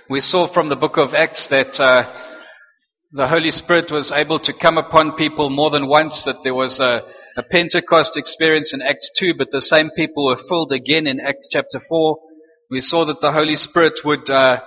We saw from the book of Acts that the Holy Spirit was able to come upon people more than once, that there was a Pentecost experience in Acts 2, but the same people were filled again in Acts chapter 4. We saw that the Holy Spirit would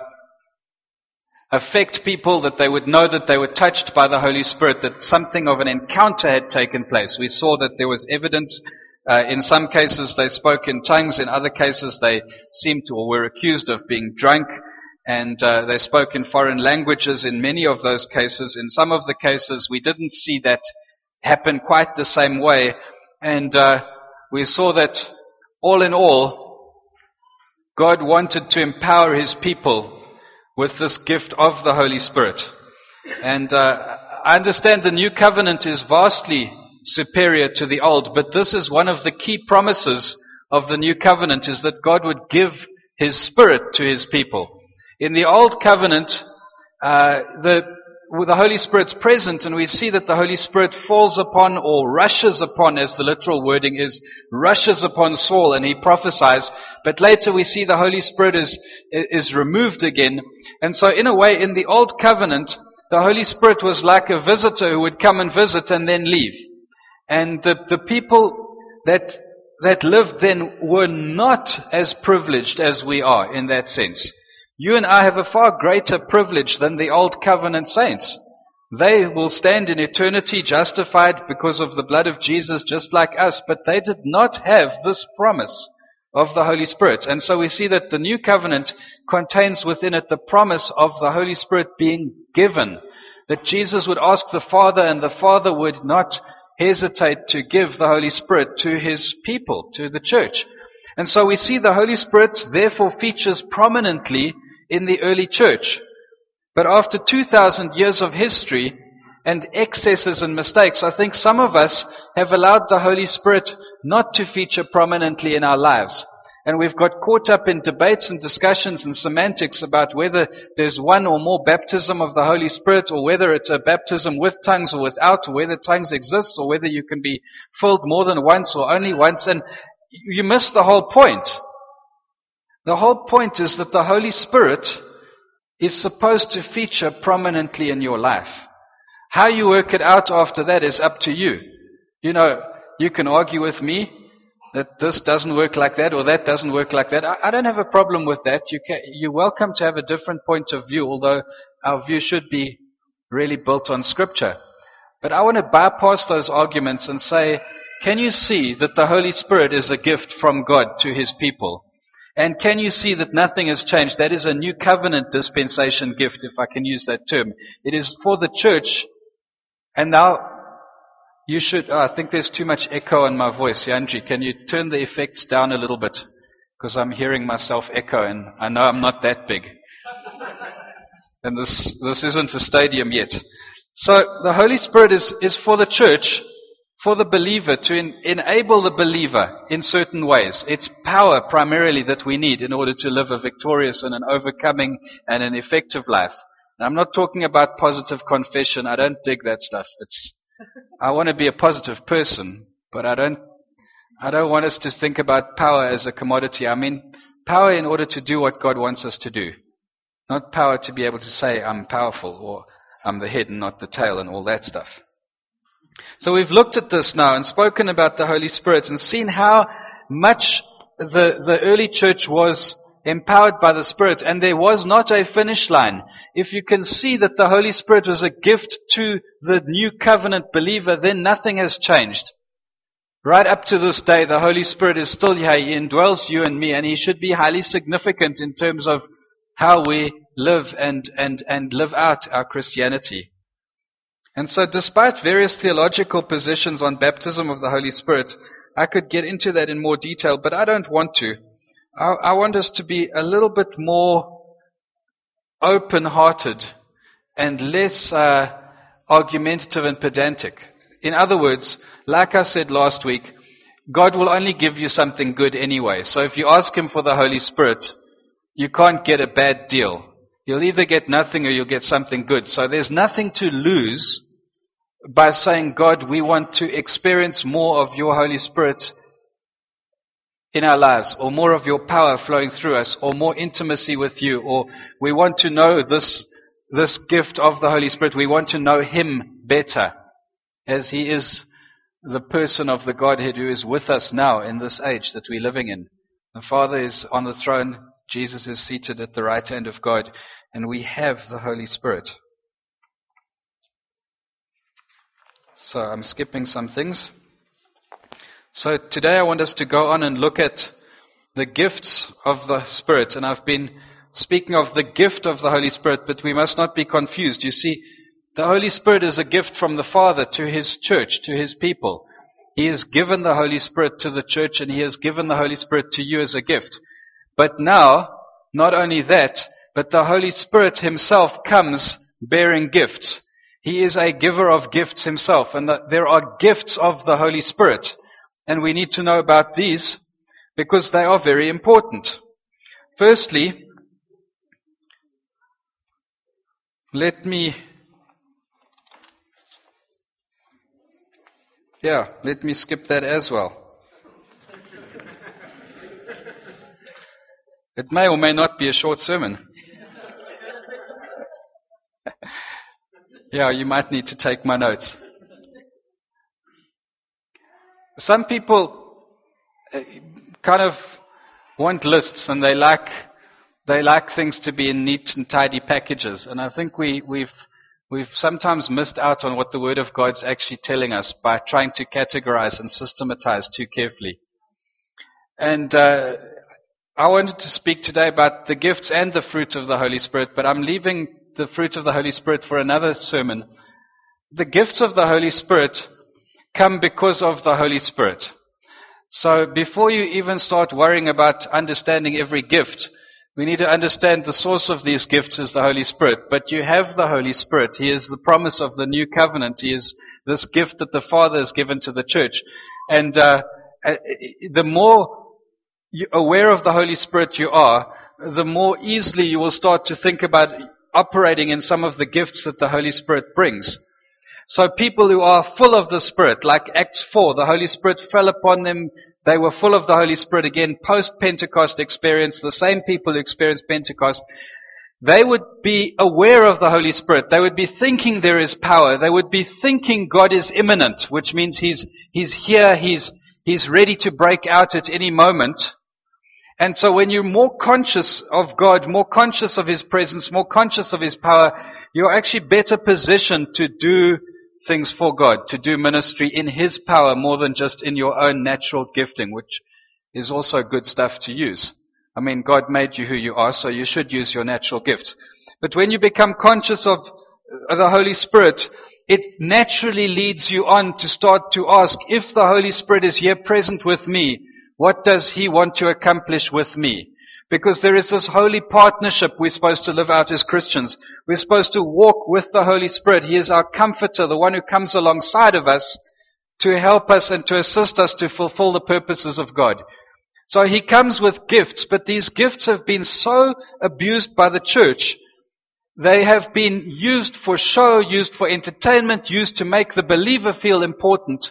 affect people, that they would know that they were touched by the Holy Spirit, that something of an encounter had taken place. We saw that there was evidence. In some cases they spoke in tongues, in other cases they seemed to or were accused of being drunk, and they spoke in foreign languages in many of those cases. In some of the cases we didn't see that happen quite the same way, and we saw that all in all, God wanted to empower His people with this gift of the Holy Spirit. And I understand the new covenant is vastly superior to the old, but this is one of the key promises of the new covenant, is that God would give His Spirit to His people. In the old covenant, the Holy Spirit's present, and we see that the Holy Spirit falls upon, or rushes upon, as the literal wording is, rushes upon Saul, and he prophesies. But later we see the Holy Spirit is removed again. And so in a way, in the old covenant, the Holy Spirit was like a visitor who would come and visit and then leave. And the people that lived then were not as privileged as we are in that sense. You and I have a far greater privilege than the old covenant saints. They will stand in eternity justified because of the blood of Jesus, just like us, but they did not have this promise of the Holy Spirit. And so we see that the new covenant contains within it the promise of the Holy Spirit being given. That Jesus would ask the Father, and the Father would not hesitate to give the Holy Spirit to His people, to the church. And so we see the Holy Spirit therefore features prominently in the early church. But after 2,000 years of history and excesses and mistakes, I think some of us have allowed the Holy Spirit not to feature prominently in our lives. And we've got caught up in debates and discussions and semantics about whether there's one or more baptism of the Holy Spirit, or whether it's a baptism with tongues or without, or whether tongues exists, or whether you can be filled more than once or only once. And you miss the whole point. The whole point is that the Holy Spirit is supposed to feature prominently in your life. How you work it out after that is up to you. You know, you can argue with me that this doesn't work like that, or that doesn't work like that. I don't have a problem with that. You're welcome to have a different point of view, although our view should be really built on Scripture. But I want to bypass those arguments and say, can you see that the Holy Spirit is a gift from God to His people? And can you see that nothing has changed? That is a new covenant dispensation gift, if I can use that term. It is for the church. And now, you should, I think there's too much echo in my voice. Yanji, can you turn the effects down a little bit? Because I'm hearing myself echo, and I know I'm not that big. And this isn't a stadium yet. So, the Holy Spirit is for the church, for the believer, to enable the believer in certain ways. It's power primarily that we need in order to live a victorious and an overcoming and an effective life. Now, I'm not talking about positive confession. I don't dig that stuff. I want to be a positive person, but I don't want us to think about power as a commodity. I mean, power in order to do what God wants us to do. Not power to be able to say, I'm powerful, or I'm the head and not the tail, and all that stuff. So we've looked at this now and spoken about the Holy Spirit and seen how much the early church was empowered by the Spirit, and there was not a finish line. If you can see that the Holy Spirit was a gift to the new covenant believer, then nothing has changed. Right up to this day, the Holy Spirit is still here. He indwells you and me, and He should be highly significant in terms of how we live and live out our Christianity. And so despite various theological positions on baptism of the Holy Spirit, I could get into that in more detail, but I don't want to. I want us to be a little bit more open-hearted and less argumentative and pedantic. In other words, like I said last week, God will only give you something good anyway. So if you ask Him for the Holy Spirit, you can't get a bad deal. You'll either get nothing or you'll get something good. So there's nothing to lose by saying, God, we want to experience more of your Holy Spirit in our lives, or more of your power flowing through us, or more intimacy with you, or we want to know this gift of the Holy Spirit. We want to know Him better, as He is the person of the Godhead who is with us now in this age that we're living in. The Father is on the throne, Jesus is seated at the right hand of God, and we have the Holy Spirit. So I'm skipping some things. So today I want us to go on and look at the gifts of the Spirit. And I've been speaking of the gift of the Holy Spirit, but we must not be confused. You see, the Holy Spirit is a gift from the Father to His church, to His people. He has given the Holy Spirit to the church, and He has given the Holy Spirit to you as a gift. But now, not only that, but the Holy Spirit Himself comes bearing gifts. He is a giver of gifts Himself, and there are gifts of the Holy Spirit. And we need to know about these because they are very important. Firstly, let me skip that as well. It may or may not be a short sermon. Yeah, you might need to take my notes. Some people kind of want lists, and they like things to be in neat and tidy packages. And I think we've sometimes missed out on what the Word of God's actually telling us by trying to categorize and systematize too carefully. And I wanted to speak today about the gifts and the fruit of the Holy Spirit, but I'm leaving the fruit of the Holy Spirit for another sermon. The gifts of the Holy Spirit come because of the Holy Spirit. So before you even start worrying about understanding every gift, we need to understand the source of these gifts is the Holy Spirit. But you have the Holy Spirit. He is the promise of the new covenant. He is this gift that the Father has given to the church. And the more aware of the Holy Spirit you are, the more easily you will start to think about operating in some of the gifts that the Holy Spirit brings. So people who are full of the Spirit, like Acts 4, the Holy Spirit fell upon them. They were full of the Holy Spirit again, post-Pentecost experience, the same people who experienced Pentecost. They would be aware of the Holy Spirit. They would be thinking there is power. They would be thinking God is imminent, which means He's here, He's ready to break out at any moment. And so when you're more conscious of God, more conscious of His presence, more conscious of His power, you're actually better positioned to do things for God, to do ministry in His power more than just in your own natural gifting, which is also good stuff to use. I mean, God made you who you are, so you should use your natural gifts. But when you become conscious of the Holy Spirit, it naturally leads you on to start to ask, if the Holy Spirit is here present with me, what does He want to accomplish with me? Because there is this holy partnership we're supposed to live out as Christians. We're supposed to walk with the Holy Spirit. He is our comforter, the one who comes alongside of us to help us and to assist us to fulfill the purposes of God. So He comes with gifts, but these gifts have been so abused by the church. They have been used for show, used for entertainment, used to make the believer feel important.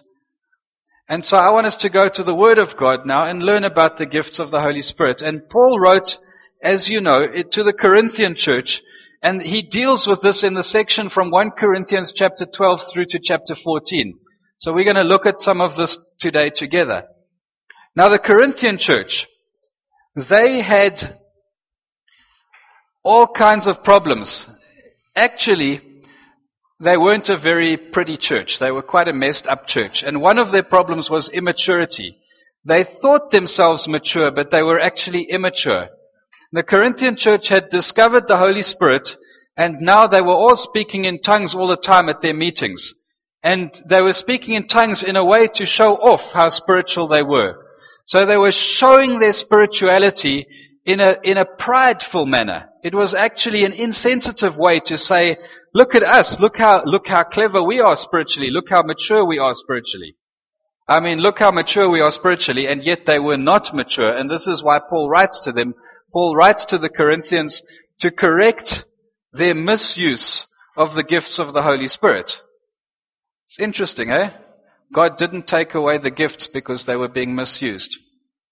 And so I want us to go to the Word of God now and learn about the gifts of the Holy Spirit. And Paul wrote, as you know, to the Corinthian church, and he deals with this in the section from 1 Corinthians chapter 12 through to chapter 14. So we're going to look at some of this today together. Now the Corinthian church, they had all kinds of problems. Actually, they weren't a very pretty church. They were quite a messed up church. And one of their problems was immaturity. They thought themselves mature, but they were actually immature. The Corinthian church had discovered the Holy Spirit, and now they were all speaking in tongues all the time at their meetings. And they were speaking in tongues in a way to show off how spiritual they were. So they were showing their spirituality in a prideful manner. It was actually an insensitive way to say, look at us, look how clever we are spiritually, look how mature we are spiritually. I mean, look how mature we are spiritually, and yet they were not mature, and this is why Paul writes to them. Paul writes to the Corinthians to correct their misuse of the gifts of the Holy Spirit. It's interesting, eh? God didn't take away the gifts because they were being misused.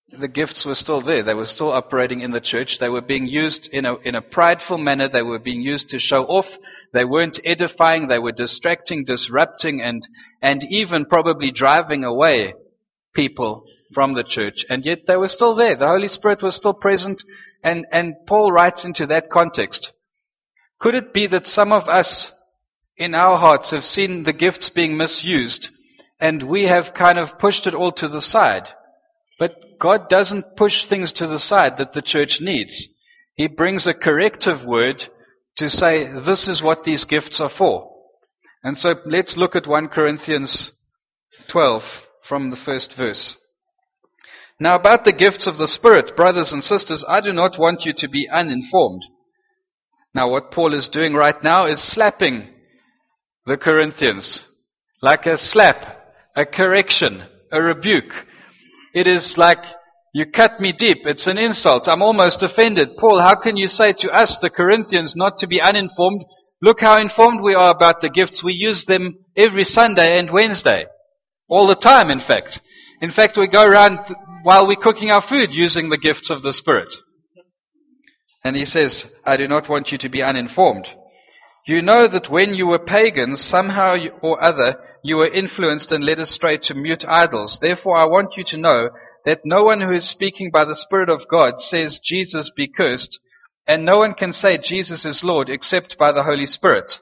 the gifts were still there. They were still operating in the church. They were being used in a prideful manner. They were being used to show off. They weren't edifying. They were distracting, disrupting, and even probably driving away people from the church. And yet they were still there. The Holy Spirit was still present. And Paul writes into that context. Could it be that some of us in our hearts have seen the gifts being misused and we have kind of pushed it all to the side? But God doesn't push things to the side that the church needs. He brings a corrective word to say, this is what these gifts are for. And so let's look at 1 Corinthians 12 from the first verse. Now about the gifts of the Spirit, brothers and sisters, I do not want you to be uninformed. Now what Paul is doing right now is slapping the Corinthians. Like a slap, a correction, a rebuke. It is like, you cut me deep. It's an insult. I'm almost offended. Paul, how can you say to us, the Corinthians, not to be uninformed? Look how informed we are about the gifts. We use them every Sunday and Wednesday. All the time, in fact. In fact, we go around while we're cooking our food using the gifts of the Spirit. And he says, I do not want you to be uninformed. You know that when you were pagans, somehow or other, you were influenced and led astray to mute idols. Therefore, I want you to know that no one who is speaking by the Spirit of God says, Jesus be cursed, and no one can say Jesus is Lord except by the Holy Spirit.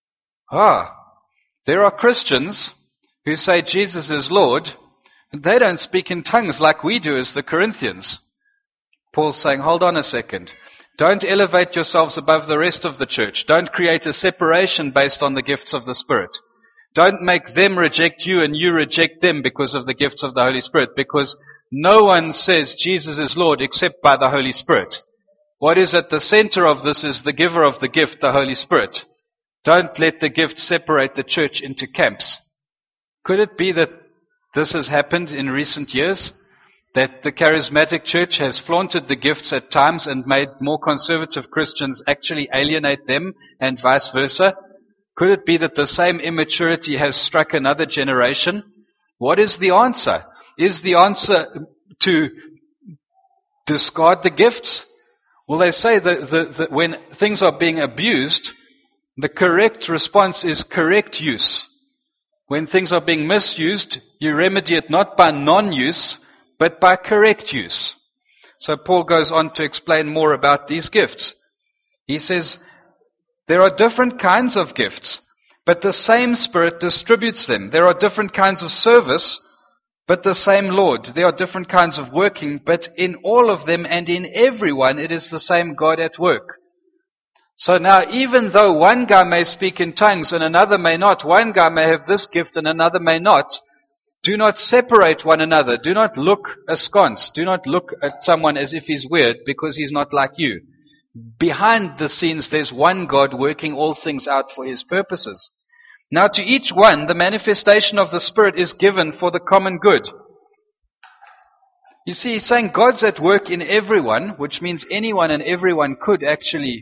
There are Christians who say Jesus is Lord, and they don't speak in tongues like we do as the Corinthians. Paul's saying, hold on a second. Don't elevate yourselves above the rest of the church. Don't create a separation based on the gifts of the Spirit. Don't make them reject you and you reject them because of the gifts of the Holy Spirit, because no one says Jesus is Lord except by the Holy Spirit. What is at the center of this is the giver of the gift, the Holy Spirit. Don't let the gift separate the church into camps. Could it be that this has happened in recent years? That the charismatic church has flaunted the gifts at times and made more conservative Christians actually alienate them and vice versa? Could it be that the same immaturity has struck another generation? What is the answer? Is the answer to discard the gifts? Well, they say that when things are being abused, the correct response is correct use. When things are being misused, you remedy it not by non-use, but by correct use. So Paul goes on to explain more about these gifts. He says, there are different kinds of gifts, but the same Spirit distributes them. There are different kinds of service, but the same Lord. There are different kinds of working, but in all of them and in everyone, it is the same God at work. So now, even though one guy may speak in tongues and another may not, one guy may have this gift and another may not, do not separate one another. Do not look askance. Do not look at someone as if he's weird because he's not like you. Behind the scenes, there's one God working all things out for his purposes. Now to each one, the manifestation of the Spirit is given for the common good. You see, he's saying God's at work in everyone, which means anyone and everyone could actually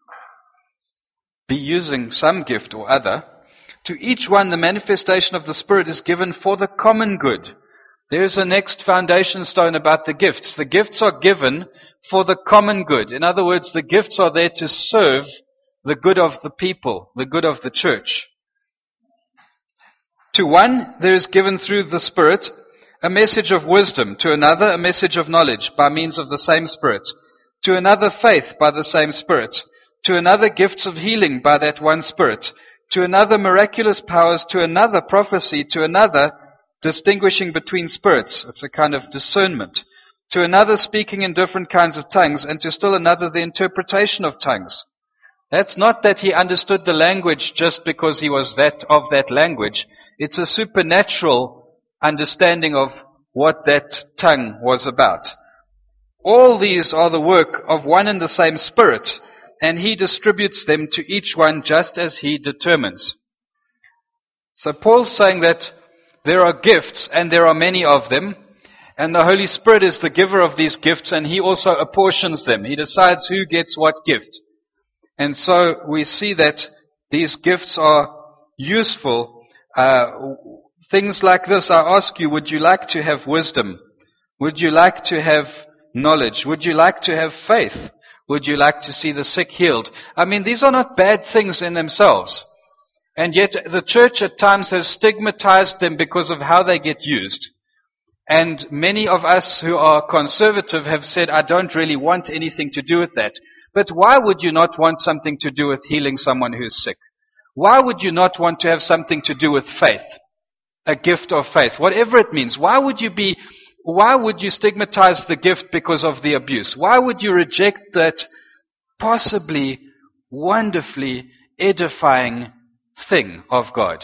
be using some gift or other. To each one, the manifestation of the Spirit is given for the common good. There is a next foundation stone about the gifts. The gifts are given for the common good. In other words, the gifts are there to serve the good of the people, the good of the church. To one, there is given through the Spirit a message of wisdom. To another, a message of knowledge by means of the same Spirit. To another, faith by the same Spirit. To another, gifts of healing by that one Spirit. To another, miraculous powers. To another, prophecy. To another, distinguishing between spirits. It's a kind of discernment. To another, speaking in different kinds of tongues. And to still another, the interpretation of tongues. That's not that he understood the language just because he was of that language. It's a supernatural understanding of what that tongue was about. All these are the work of one and the same Spirit, and he distributes them to each one just as he determines. So Paul's saying that there are gifts, and there are many of them, and the Holy Spirit is the giver of these gifts, and he also apportions them. He decides who gets what gift. And so we see that these gifts are useful. Things like this, I ask you, would you like to have wisdom? Would you like to have knowledge? Would you like to have faith? Would you like to see the sick healed? I mean, these are not bad things in themselves. And yet the church at times has stigmatized them because of how they get used. And many of us who are conservative have said, I don't really want anything to do with that. But why would you not want something to do with healing someone who's sick? Why would you not want to have something to do with faith? A gift of faith, whatever it means. Why would you stigmatize the gift because of the abuse? Why would you reject that possibly wonderfully edifying thing of God?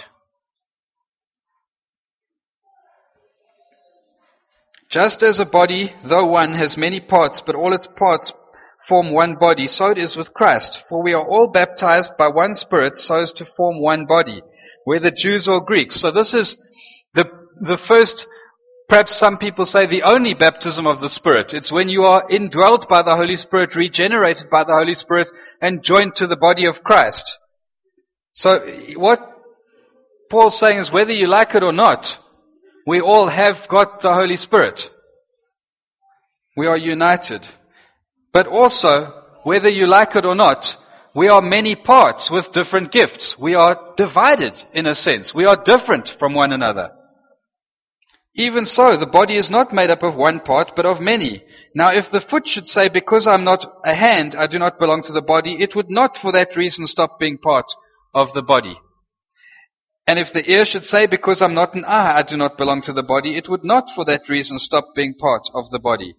Just as a body, though one, has many parts, but all its parts form one body, so it is with Christ. For we are all baptized by one Spirit, so as to form one body, whether Jews or Greeks. So this is the first, perhaps some people say the only baptism of the Spirit. It's when you are indwelt by the Holy Spirit, regenerated by the Holy Spirit, and joined to the body of Christ. So what Paul's saying is, whether you like it or not, we all have got the Holy Spirit. We are united. But also, whether you like it or not, we are many parts with different gifts. We are divided in a sense. We are different from one another. Even so, the body is not made up of one part, but of many. Now, if the foot should say, because I'm not a hand, I do not belong to the body, it would not for that reason stop being part of the body. And if the ear should say, because I'm not an eye, I do not belong to the body, it would not for that reason stop being part of the body.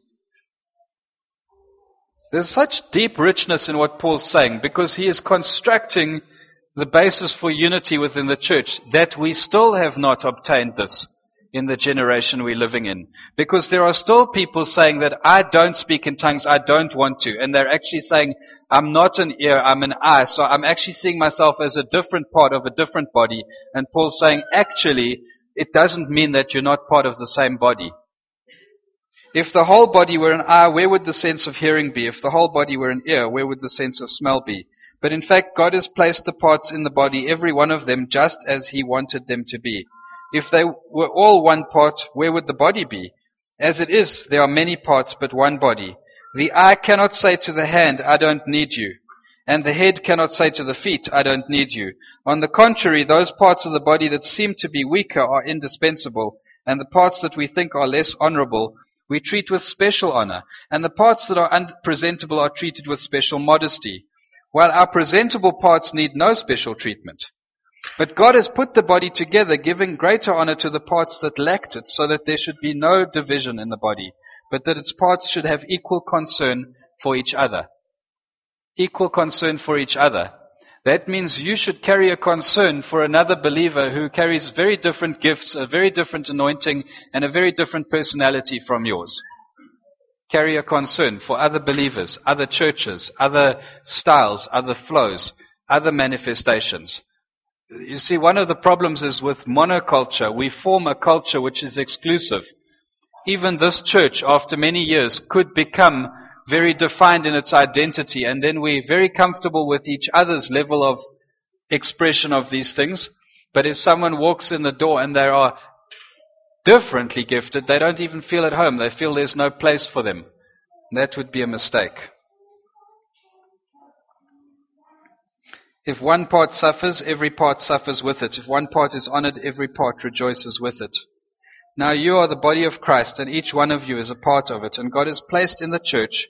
There's such deep richness in what Paul's saying, because he is constructing the basis for unity within the church, that we still have not obtained this in the generation we're living in. Because there are still people saying that I don't speak in tongues, I don't want to. And they're actually saying, I'm not an ear, I'm an eye. So I'm actually seeing myself as a different part of a different body. And Paul's saying, actually, it doesn't mean that you're not part of the same body. If the whole body were an eye, where would the sense of hearing be? If the whole body were an ear, where would the sense of smell be? But in fact, God has placed the parts in the body, every one of them, just as He wanted them to be. If they were all one part, where would the body be? As it is, there are many parts, but one body. The eye cannot say to the hand, I don't need you. And the head cannot say to the feet, I don't need you. On the contrary, those parts of the body that seem to be weaker are indispensable, and the parts that we think are less honorable we treat with special honor, and the parts that are unpresentable are treated with special modesty, while our presentable parts need no special treatment. But God has put the body together, giving greater honor to the parts that lacked it, so that there should be no division in the body, but that its parts should have equal concern for each other. Equal concern for each other. That means you should carry a concern for another believer who carries very different gifts, a very different anointing, and a very different personality from yours. Carry a concern for other believers, other churches, other styles, other flows, other manifestations. You see, one of the problems is with monoculture. We form a culture which is exclusive. Even this church, after many years, could become very defined in its identity, and then we're very comfortable with each other's level of expression of these things. But if someone walks in the door and they are differently gifted, they don't even feel at home. They feel there's no place for them. That would be a mistake. If one part suffers, every part suffers with it. If one part is honored, every part rejoices with it. Now you are the body of Christ, and each one of you is a part of it. And God has placed in the church,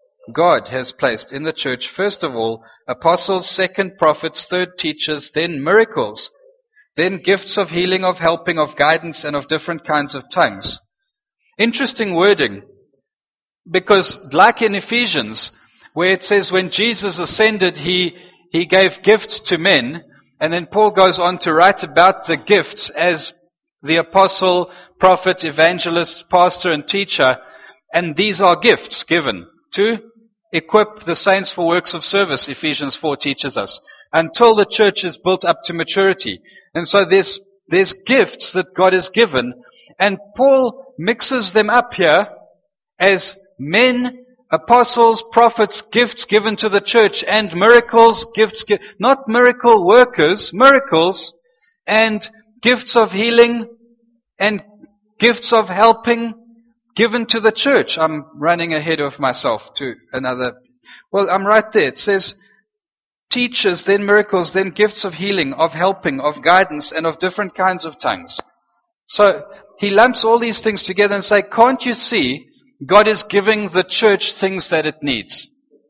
first of all, apostles, second prophets, third teachers, then miracles, then gifts of healing, of helping, of guidance, and of different kinds of tongues. Interesting wording, because like in Ephesians, where it says when Jesus ascended, He gave gifts to men, and then Paul goes on to write about the gifts as the apostle, prophet, evangelist, pastor, and teacher. And these are gifts given to equip the saints for works of service, Ephesians 4 teaches us, until the church is built up to maturity. And so there's gifts that God has given, and Paul mixes them up here as men, apostles, prophets, gifts given to the church, and miracles, not miracle workers, miracles, and gifts of healing, and gifts of helping, given to the church. I'm running ahead of myself to another. Well, I'm right there. It says, teachers, then miracles, then gifts of healing, of helping, of guidance, and of different kinds of tongues. So he lumps all these things together and say, can't you see God is giving the church things that it needs?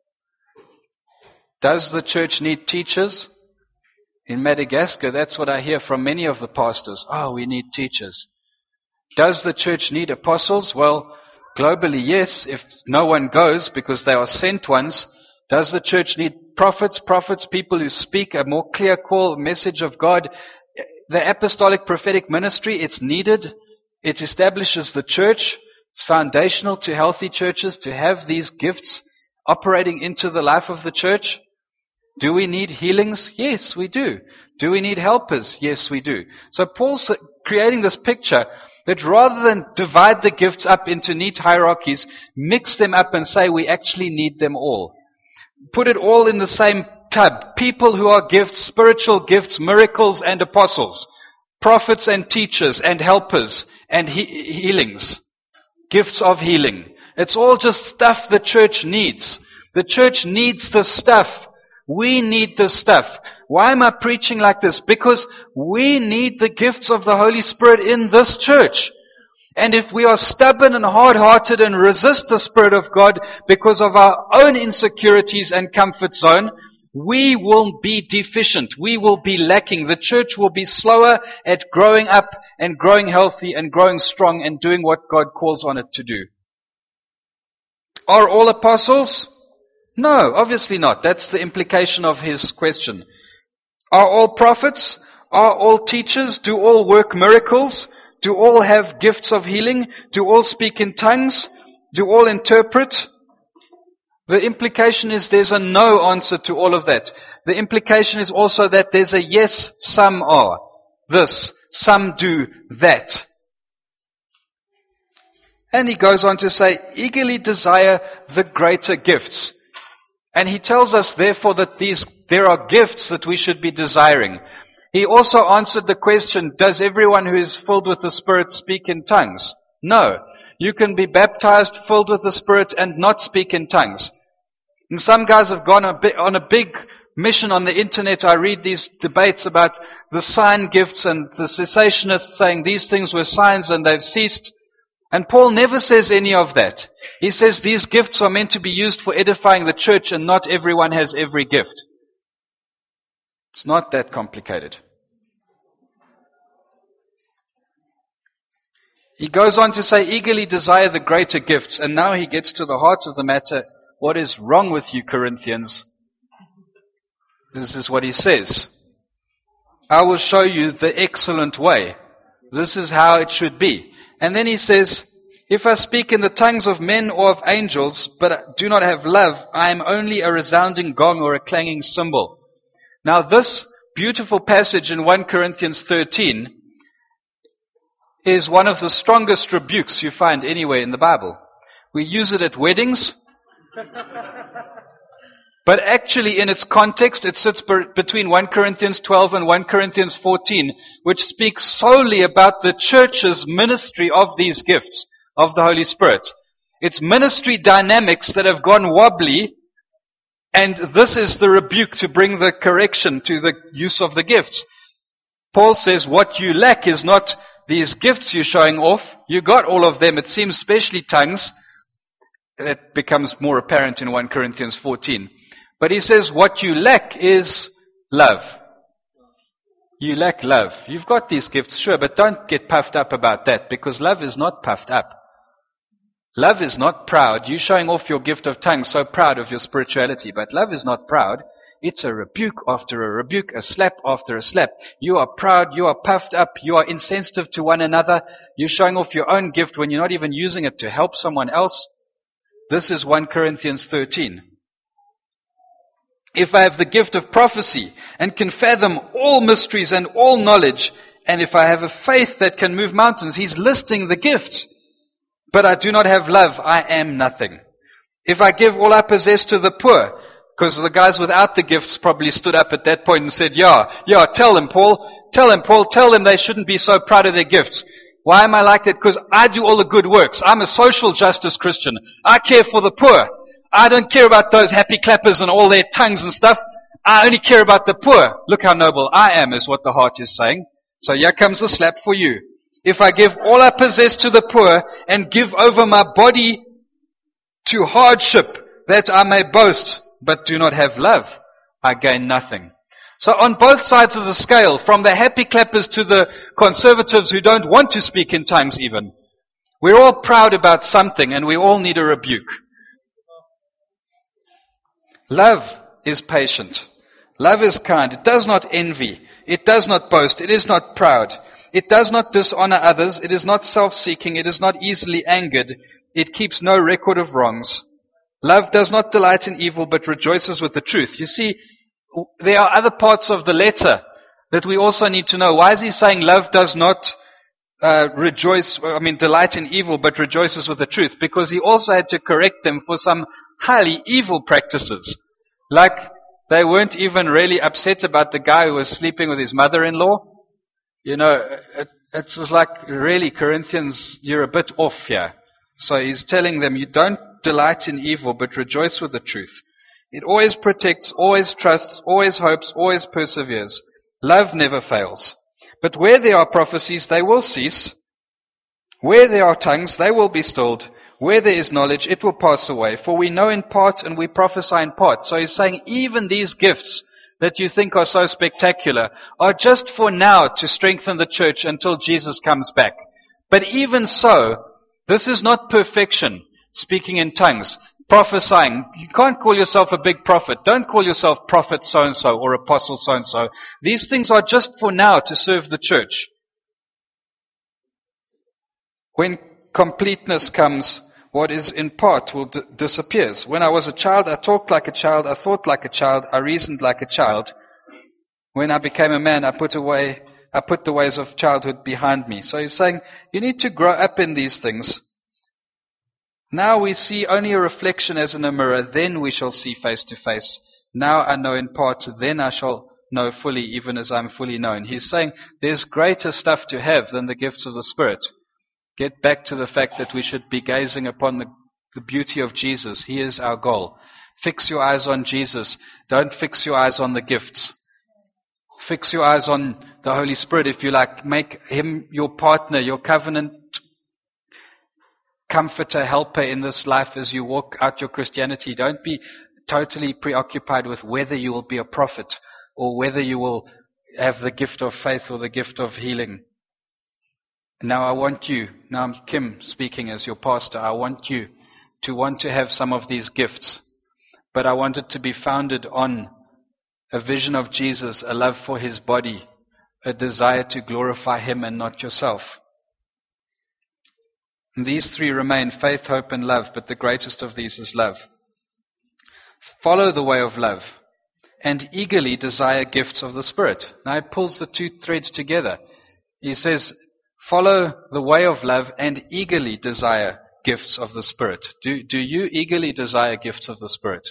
Does the church need teachers? In Madagascar, that's what I hear from many of the pastors. Oh, we need teachers. Does the church need apostles? Well, globally, yes, if no one goes because they are sent ones. Does the church need prophets, people who speak a more clear call, message of God? The apostolic prophetic ministry, it's needed. It establishes the church. It's foundational to healthy churches to have these gifts operating into the life of the church. Do we need healings? Yes, we do. Do we need helpers? Yes, we do. So Paul's creating this picture that rather than divide the gifts up into neat hierarchies, mix them up and say we actually need them all. Put it all in the same tub. People who are gifts, spiritual gifts, miracles and apostles, prophets and teachers and helpers and healings, gifts of healing. It's all just stuff the church needs. The church needs the stuff. We need this stuff. Why am I preaching like this? Because we need the gifts of the Holy Spirit in this church. And if we are stubborn and hard-hearted and resist the Spirit of God because of our own insecurities and comfort zone, we will be deficient. We will be lacking. The church will be slower at growing up and growing healthy and growing strong and doing what God calls on it to do. Are all apostles? No, obviously not. That's the implication of his question. Are all prophets? Are all teachers? Do all work miracles? Do all have gifts of healing? Do all speak in tongues? Do all interpret? The implication is there's a no answer to all of that. The implication is also that there's a yes, some are this, some do that. And he goes on to say, eagerly desire the greater gifts. And he tells us, therefore, that there are gifts that we should be desiring. He also answered the question, does everyone who is filled with the Spirit speak in tongues? No. You can be baptized, filled with the Spirit, and not speak in tongues. And some guys have gone on a big mission on the internet. I read these debates about the sign gifts and the cessationists saying these things were signs and they've ceased. And Paul never says any of that. He says these gifts are meant to be used for edifying the church and not everyone has every gift. It's not that complicated. He goes on to say, eagerly desire the greater gifts. And now he gets to the heart of the matter. What is wrong with you, Corinthians? This is what he says. I will show you the excellent way. This is how it should be. And then he says, if I speak in the tongues of men or of angels, but do not have love, I am only a resounding gong or a clanging cymbal. Now this beautiful passage in 1 Corinthians 13 is one of the strongest rebukes you find anywhere in the Bible. We use it at weddings. But actually in its context, it sits between 1 Corinthians 12 and 1 Corinthians 14, which speaks solely about the church's ministry of these gifts of the Holy Spirit. It's ministry dynamics that have gone wobbly, and this is the rebuke to bring the correction to the use of the gifts. Paul says what you lack is not these gifts you're showing off. You got all of them. It seems especially tongues. That becomes more apparent in 1 Corinthians 14. But he says what you lack is love. You lack love. You've got these gifts, sure, but don't get puffed up about that, because love is not puffed up. Love is not proud. You're showing off your gift of tongues, so proud of your spirituality, but love is not proud. It's a rebuke after a rebuke, a slap after a slap. You are proud, you are puffed up, you are insensitive to one another. You're showing off your own gift when you're not even using it to help someone else. This is 1 Corinthians 13. If I have the gift of prophecy and can fathom all mysteries and all knowledge, and if I have a faith that can move mountains, he's listing the gifts. But I do not have love, I am nothing. If I give all I possess to the poor, because the guys without the gifts probably stood up at that point and said, yeah, tell them, Paul, tell them they shouldn't be so proud of their gifts. Why am I like that? Because I do all the good works. I'm a social justice Christian. I care for the poor. I don't care about those happy clappers and all their tongues and stuff. I only care about the poor. Look how noble I am, is what the heart is saying. So here comes the slap for you. If I give all I possess to the poor and give over my body to hardship that I may boast, but do not have love, I gain nothing. So on both sides of the scale, from the happy clappers to the conservatives who don't want to speak in tongues even, we're all proud about something and we all need a rebuke. Love is patient. Love is kind. It does not envy. It does not boast. It is not proud. It does not dishonor others. It is not self-seeking. It is not easily angered. It keeps no record of wrongs. Love does not delight in evil, but rejoices with the truth. You see, there are other parts of the letter that we also need to know. Why is he saying love does not delight in evil, but rejoices with the truth? Because he also had to correct them for some highly evil practices. Like, they weren't even really upset about the guy who was sleeping with his mother-in-law. You know, it's just like, really, Corinthians, you're a bit off here. So he's telling them, you don't delight in evil, but rejoice with the truth. It always protects, always trusts, always hopes, always perseveres. Love never fails. But where there are prophecies, they will cease. Where there are tongues, they will be stilled. Where there is knowledge, it will pass away. For we know in part and we prophesy in part. So he's saying even these gifts that you think are so spectacular are just for now to strengthen the church until Jesus comes back. But even so, this is not perfection, speaking in tongues. Prophesying. You can't call yourself a big prophet. Don't call yourself prophet so-and-so or apostle so-and-so. These things are just for now to serve the church. When completeness comes, what is in part will disappears. When I was a child, I talked like a child, I thought like a child, I reasoned like a child. When I became a man, I put the ways of childhood behind me. So he's saying, you need to grow up in these things. Now we see only a reflection as in a mirror, then we shall see face to face. Now I know in part, then I shall know fully, even as I am fully known. He's saying there's greater stuff to have than the gifts of the Spirit. Get back to the fact that we should be gazing upon the beauty of Jesus. He is our goal. Fix your eyes on Jesus. Don't fix your eyes on the gifts. Fix your eyes on the Holy Spirit, if you like. Make Him your partner, your covenant comforter, helper in this life as you walk out your Christianity. Don't be totally preoccupied with whether you will be a prophet or whether you will have the gift of faith or the gift of healing. Now I'm Kim speaking as your pastor, I want you to want to have some of these gifts, but I want it to be founded on a vision of Jesus, a love for His body, a desire to glorify Him and not yourself. And these three remain, faith, hope, and love, but the greatest of these is love. Follow the way of love and eagerly desire gifts of the Spirit. Now he pulls the two threads together. He says, follow the way of love and eagerly desire gifts of the Spirit. Do you eagerly desire gifts of the Spirit?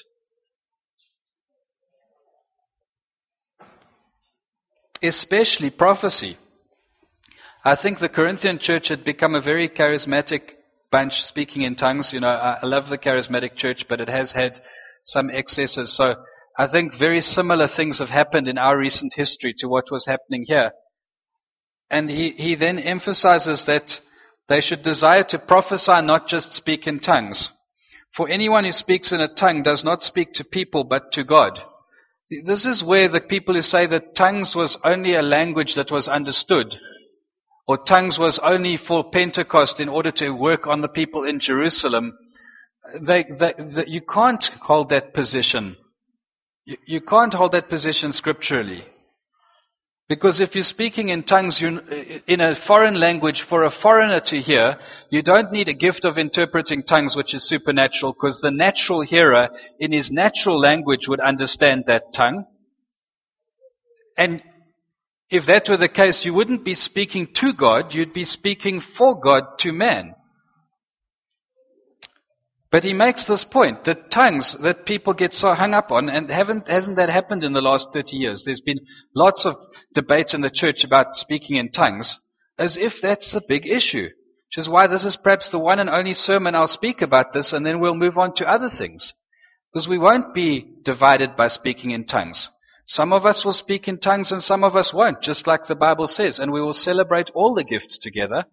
Especially prophecy. I think the Corinthian church had become a very charismatic bunch speaking in tongues. You know, I love the charismatic church, but it has had some excesses. So I think very similar things have happened in our recent history to what was happening here. And he then emphasizes that they should desire to prophesy, not just speak in tongues. For anyone who speaks in a tongue does not speak to people, but to God. This is where the people who say that tongues was only a language that was understood, or tongues was only for Pentecost in order to work on the people in Jerusalem, you can't hold that position. You can't hold that position scripturally. Because if you're speaking in tongues in a foreign language for a foreigner to hear, you don't need a gift of interpreting tongues which is supernatural, because the natural hearer in his natural language would understand that tongue. And if that were the case, you wouldn't be speaking to God, you'd be speaking for God to man. But he makes this point, that tongues that people get so hung up on, and hasn't that happened in the last 30 years? There's been lots of debate in the church about speaking in tongues. as if that's the big issue. Which is why this is perhaps the one and only sermon I'll speak about this, and then we'll move on to other things. Because we won't be divided by speaking in tongues. Some of us will speak in tongues and some of us won't, just like the Bible says, and we will celebrate all the gifts together.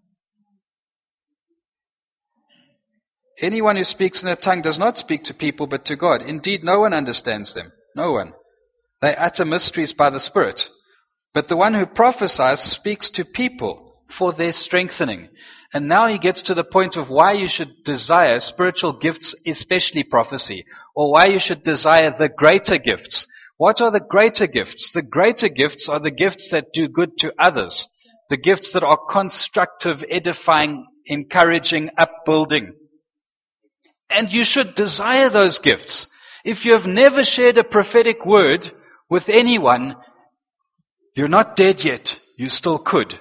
Anyone who speaks in a tongue does not speak to people but to God. Indeed, no one understands them. No one. They utter mysteries by the Spirit. But the one who prophesies speaks to people for their strengthening. And now he gets to the point of why you should desire spiritual gifts, especially prophecy, or why you should desire the greater gifts. What are the greater gifts? The greater gifts are the gifts that do good to others. The gifts that are constructive, edifying, encouraging, upbuilding. And you should desire those gifts. If you have never shared a prophetic word with anyone, you're not dead yet. You still could.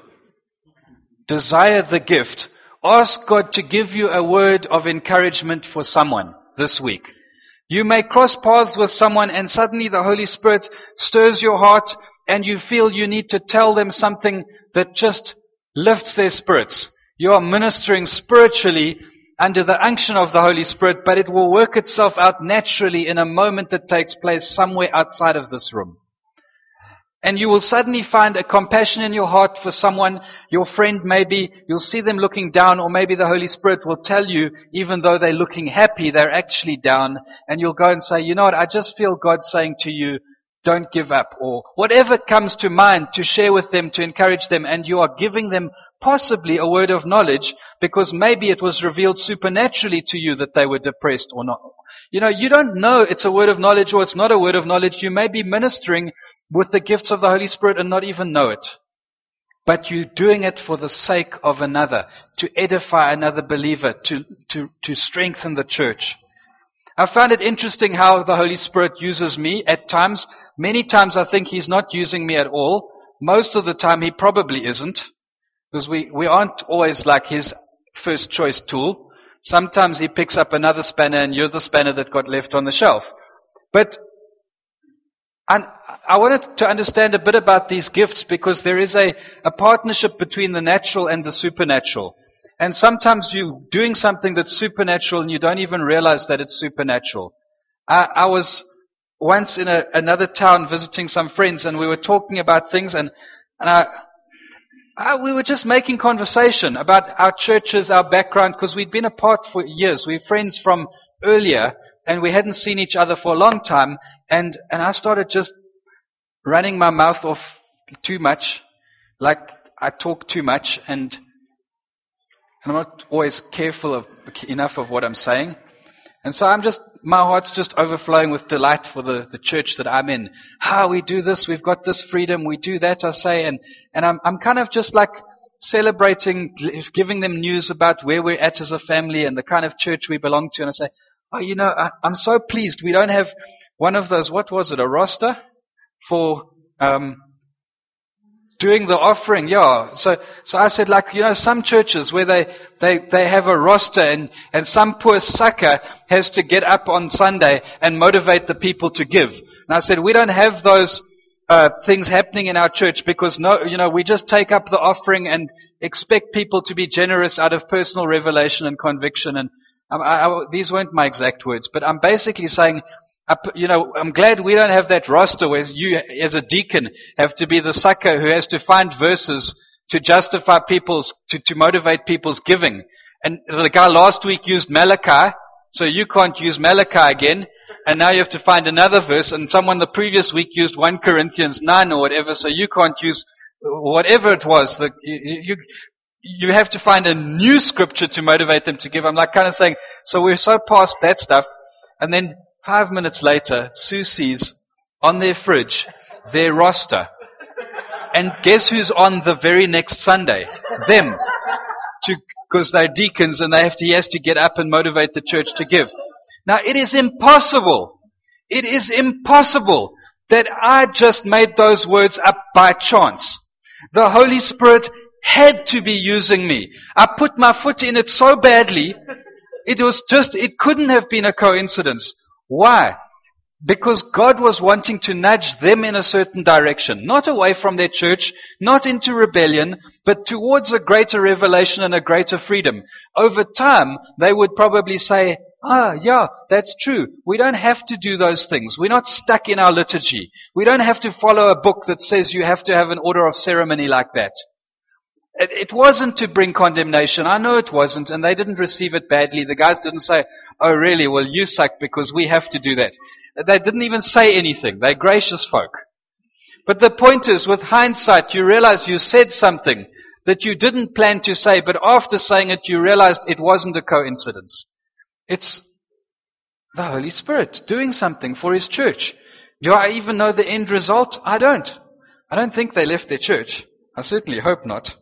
Desire the gift. Ask God to give you a word of encouragement for someone this week. You may cross paths with someone and suddenly the Holy Spirit stirs your heart and you feel you need to tell them something that just lifts their spirits. You are ministering spiritually under the unction of the Holy Spirit, but it will work itself out naturally in a moment that takes place somewhere outside of this room. And you will suddenly find a compassion in your heart for someone, your friend maybe, you'll see them looking down, or maybe the Holy Spirit will tell you, even though they're looking happy, they're actually down, and you'll go and say, you know what, I just feel God saying to you, don't give up, or whatever comes to mind to share with them, to encourage them, and you are giving them possibly a word of knowledge, because maybe it was revealed supernaturally to you that they were depressed or not. You know, you don't know it's a word of knowledge or it's not a word of knowledge. You may be ministering with the gifts of the Holy Spirit and not even know it. But you're doing it for the sake of another, to edify another believer, to strengthen the church. I found it interesting how the Holy Spirit uses me at times. Many times I think He's not using me at all. Most of the time He probably isn't. Because we aren't always like His first choice tool. Sometimes He picks up another spanner and you're the spanner that got left on the shelf. But I wanted to understand a bit about these gifts because there is a partnership between the natural and the supernatural. And sometimes you're doing something that's supernatural and you don't even realize that it's supernatural. I was once in another town visiting some friends and we were talking about things and we were just making conversation about our churches, our background, because we'd been apart for years. We're friends from earlier, and we hadn't seen each other for a long time. And I started just running my mouth off too much, like I talk too much, and I'm not always careful enough of what I'm saying. And so my heart's just overflowing with delight for the church that I'm in. How we do this, we've got this freedom, we do that, I say, and I'm kind of just like celebrating, giving them news about where we're at as a family and the kind of church we belong to. And I say, oh, you know, I'm so pleased we don't have one of those, what was it, a roster for doing the offering, yeah. So I said, like, you know, some churches where they have a roster and some poor sucker has to get up on Sunday and motivate the people to give. And I said, we don't have those things happening in our church because we just take up the offering and expect people to be generous out of personal revelation and conviction. And these weren't my exact words, but I'm basically saying, I'm glad we don't have that roster where you, as a deacon, have to be the sucker who has to find verses to justify to motivate people's giving. And the guy last week used Malachi, so you can't use Malachi again. And now you have to find another verse. And someone the previous week used 1 Corinthians 9 or whatever, so you can't use whatever it was. You have to find a new scripture to motivate them to give. I'm like kind of saying, so we're so past that stuff. And then 5 minutes later, Sue sees on their fridge their roster. And guess who's on the very next Sunday? Them. Because they're deacons and he has to get up and motivate the church to give. Now, it is impossible. It is impossible that I just made those words up by chance. The Holy Spirit had to be using me. I put my foot in it so badly, it couldn't have been a coincidence. Why? Because God was wanting to nudge them in a certain direction, not away from their church, not into rebellion, but towards a greater revelation and a greater freedom. Over time, they would probably say, yeah, that's true. We don't have to do those things. We're not stuck in our liturgy. We don't have to follow a book that says you have to have an order of ceremony like that. It wasn't to bring condemnation. I know it wasn't, and they didn't receive it badly. The guys didn't say, oh really, well you suck because we have to do that. They didn't even say anything. They're gracious folk. But the point is, with hindsight, you realize you said something that you didn't plan to say, but after saying it, you realized it wasn't a coincidence. It's the Holy Spirit doing something for His church. Do I even know the end result? I don't. I don't think they left their church. I certainly hope not.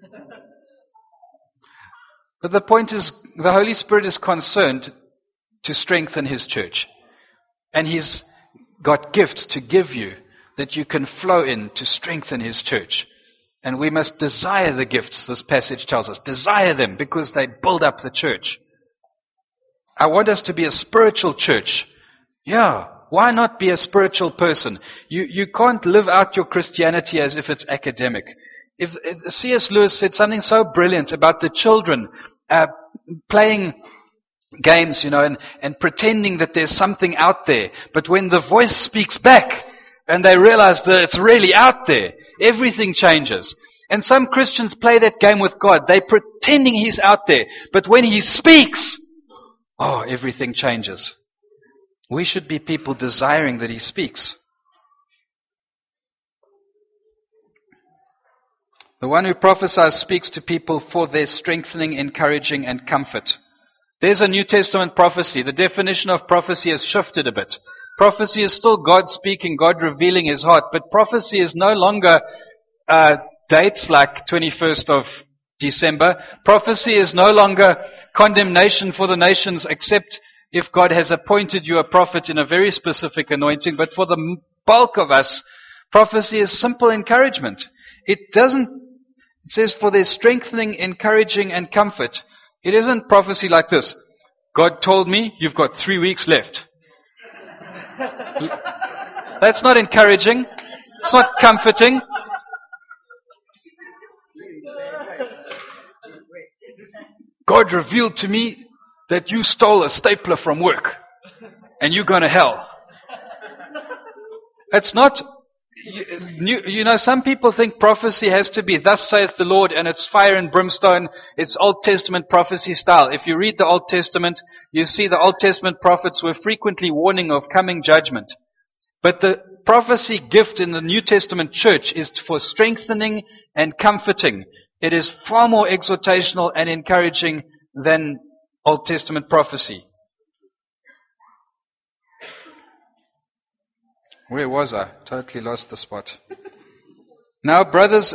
But the point is, the Holy Spirit is concerned to strengthen His church. And He's got gifts to give you that you can flow in to strengthen His church. And we must desire the gifts, this passage tells us. Desire them because they build up the church. I want us to be a spiritual church. Yeah, why not be a spiritual person? You can't live out your Christianity as if it's academic. If C.S. Lewis said something so brilliant about the children playing games, and pretending that there's something out there. But when the voice speaks back and they realize that it's really out there, everything changes. And some Christians play that game with God. They're pretending He's out there. But when He speaks, everything changes. We should be people desiring that He speaks. The one who prophesies speaks to people for their strengthening, encouraging, and comfort. There's a New Testament prophecy. The definition of prophecy has shifted a bit. Prophecy is still God speaking, God revealing His heart, but prophecy is no longer dates like 21st of December. Prophecy is no longer condemnation for the nations, except if God has appointed you a prophet in a very specific anointing. But for the bulk of us, prophecy is simple encouragement. It says for their strengthening, encouraging, and comfort. It isn't prophecy like this. God told me you've got 3 weeks left. That's not encouraging. It's not comforting. God revealed to me that you stole a stapler from work and you're going to hell. It's not. Some people think prophecy has to be, thus saith the Lord, and it's fire and brimstone. It's Old Testament prophecy style. If you read the Old Testament, you see the Old Testament prophets were frequently warning of coming judgment. But the prophecy gift in the New Testament church is for strengthening and comforting. It is far more exhortational and encouraging than Old Testament prophecy. Where was I? Totally lost the spot. Now, brothers...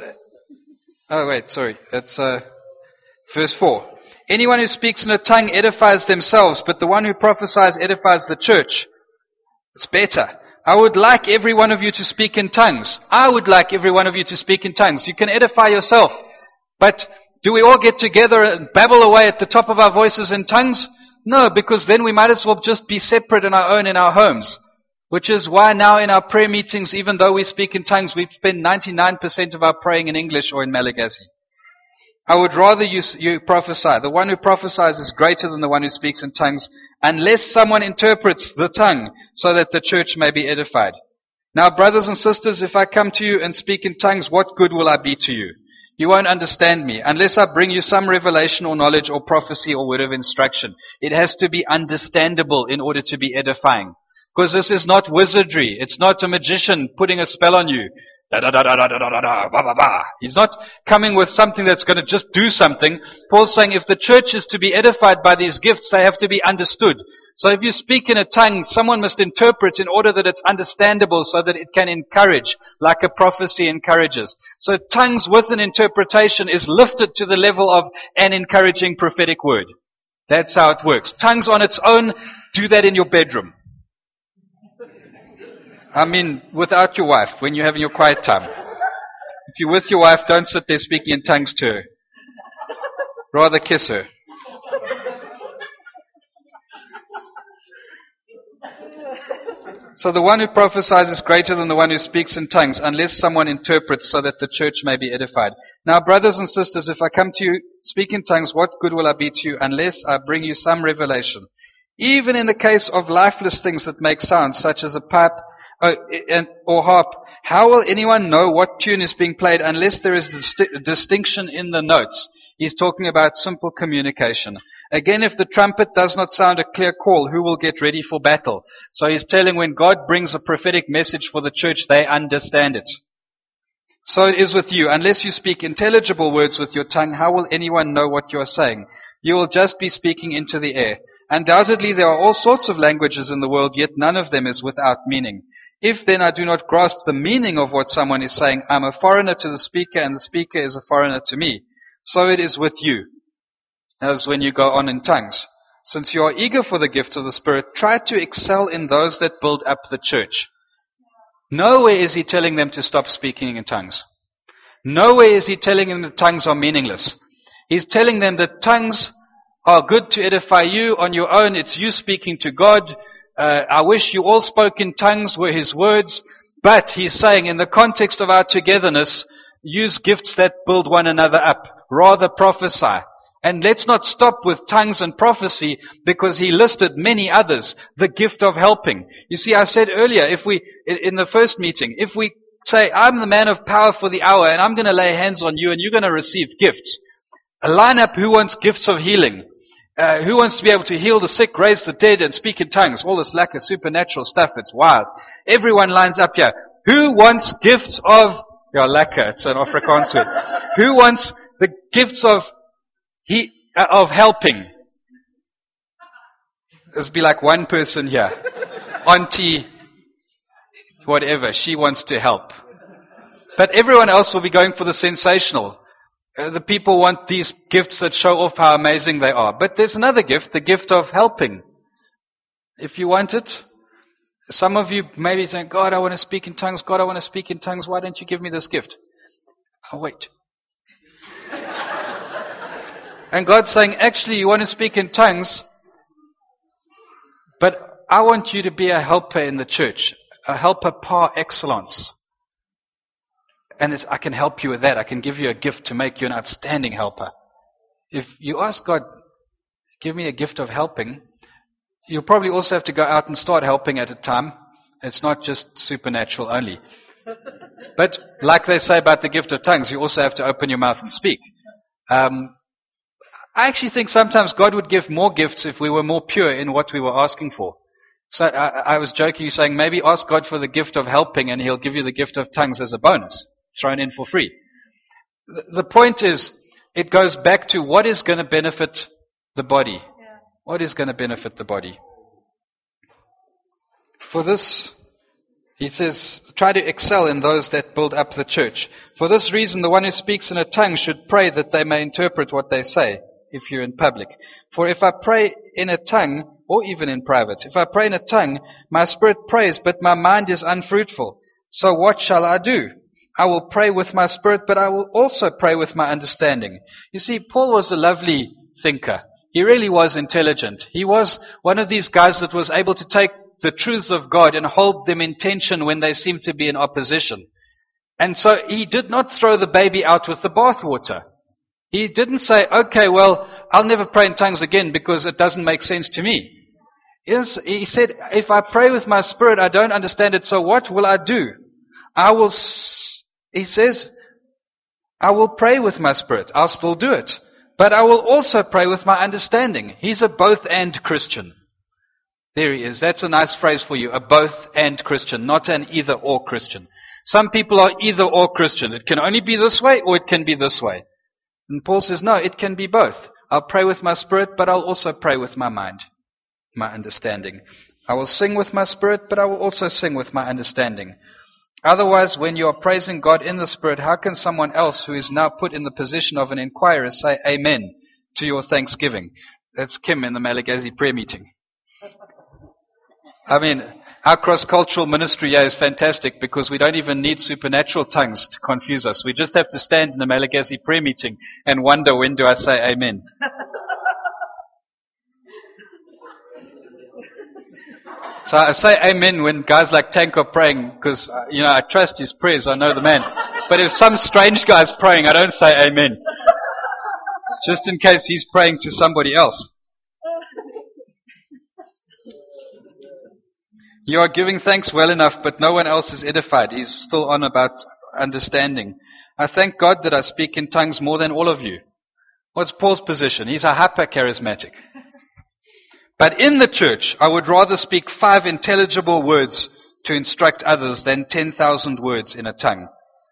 It's verse 4. Anyone who speaks in a tongue edifies themselves, but the one who prophesies edifies the church. It's better. I would like every one of you to speak in tongues. I would like every one of you to speak in tongues. You can edify yourself. But do we all get together and babble away at the top of our voices in tongues? No, because then we might as well just be separate in our homes. Which is why now in our prayer meetings, even though we speak in tongues, we spend 99% of our praying in English or in Malagasy. I would rather you prophesy. The one who prophesies is greater than the one who speaks in tongues, unless someone interprets the tongue so that the church may be edified. Now, brothers and sisters, if I come to you and speak in tongues, what good will I be to you? You won't understand me unless I bring you some revelation or knowledge or prophecy or word of instruction. It has to be understandable in order to be edifying. Because this is not wizardry. It's not a magician putting a spell on you. Da da da da da da da da ba ba ba. He's not coming with something that's going to just do something. Paul's saying if the church is to be edified by these gifts, they have to be understood. So if you speak in a tongue, someone must interpret in order that it's understandable so that it can encourage, like a prophecy encourages. So tongues with an interpretation is lifted to the level of an encouraging prophetic word. That's how it works. Tongues on its own, do that in your bedroom. I mean, without your wife, when you're having your quiet time. If you're with your wife, don't sit there speaking in tongues to her. Rather kiss her. So the one who prophesies is greater than the one who speaks in tongues, unless someone interprets so that the church may be edified. Now, brothers and sisters, if I come to you, speak in tongues, what good will I be to you unless I bring you some revelation? Even in the case of lifeless things that make sounds, such as a pipe or harp, how will anyone know what tune is being played unless there is distinction in the notes? He's talking about simple communication. Again, if the trumpet does not sound a clear call, who will get ready for battle? So he's telling when God brings a prophetic message for the church, they understand it. So it is with you. Unless you speak intelligible words with your tongue, how will anyone know what you are saying? You will just be speaking into the air. Undoubtedly, there are all sorts of languages in the world, yet none of them is without meaning. If then I do not grasp the meaning of what someone is saying, I'm a foreigner to the speaker, and the speaker is a foreigner to me. So it is with you, as when you go on in tongues. Since you are eager for the gifts of the Spirit, try to excel in those that build up the church. Nowhere is he telling them to stop speaking in tongues. Nowhere is he telling them that tongues are meaningless. He's telling them that tongues are good to edify you on your own. It's you speaking to God. I wish you all spoke in tongues were his words. But he's saying in the context of our togetherness, use gifts that build one another up. Rather prophesy. And let's not stop with tongues and prophecy because he listed many others. The gift of helping. You see, I said earlier, in the first meeting, if we say, I'm the man of power for the hour and I'm going to lay hands on you and you're going to receive gifts. Line up who wants gifts of healing. Who wants to be able to heal the sick, raise the dead, and speak in tongues? All this lack of supernatural stuff, it's wild. Everyone lines up here. Who wants gifts of, lekker, it's an Afrikaans word. Who wants the gifts of helping? There's be like one person here. Auntie, whatever, she wants to help. But everyone else will be going for the sensational. The people want these gifts that show off how amazing they are. But there's another gift, the gift of helping. If you want it, some of you may be saying, God, I want to speak in tongues. God, I want to speak in tongues. Why don't you give me this gift? Oh, wait. And God's saying, actually, you want to speak in tongues, but I want you to be a helper in the church, a helper par excellence. And I can help you with that. I can give you a gift to make you an outstanding helper. If you ask God, give me a gift of helping, you'll probably also have to go out and start helping at a time. It's not just supernatural only. But like they say about the gift of tongues, you also have to open your mouth and speak. I actually think sometimes God would give more gifts if we were more pure in what we were asking for. So I was joking, saying maybe ask God for the gift of helping and he'll give you the gift of tongues as a bonus. Thrown in for free. The point is, it goes back to what is going to benefit the body. Yeah. What is going to benefit the body? For this, he says, try to excel in those that build up the church. For this reason, the one who speaks in a tongue should pray that they may interpret what they say, if you're in public. For if I pray in a tongue, or even in private, if I pray in a tongue, my spirit prays, but my mind is unfruitful. So what shall I do? I will pray with my spirit, but I will also pray with my understanding. You see, Paul was a lovely thinker. He really was intelligent. He was one of these guys that was able to take the truths of God and hold them in tension when they seemed to be in opposition. And so he did not throw the baby out with the bathwater. He didn't say, okay, well, I'll never pray in tongues again because it doesn't make sense to me. Yes, he said, if I pray with my spirit, I don't understand it, so what will I do? He says, I will pray with my spirit. I'll still do it. But I will also pray with my understanding. He's a both-and Christian. There he is. That's a nice phrase for you. A both-and Christian, not an either-or Christian. Some people are either-or Christian. It can only be this way or it can be this way. And Paul says, no, it can be both. I'll pray with my spirit, but I'll also pray with my mind, my understanding. I will sing with my spirit, but I will also sing with my understanding. Otherwise, when you are praising God in the Spirit, how can someone else who is now put in the position of an inquirer say amen to your thanksgiving? That's Kim in the Malagasy prayer meeting. I mean, our cross-cultural ministry here is fantastic because we don't even need supernatural tongues to confuse us. We just have to stand in the Malagasy prayer meeting and wonder, when do I say amen? So I say amen when guys like Tank are praying because, I trust his prayers. I know the man. But if some strange guy's praying, I don't say amen. Just in case he's praying to somebody else. You are giving thanks well enough, but no one else is edified. He's still on about understanding. I thank God that I speak in tongues more than all of you. What's Paul's position? He's a hyper-charismatic. But in the church, I would rather speak 5 intelligible words to instruct others than 10,000 words in a tongue.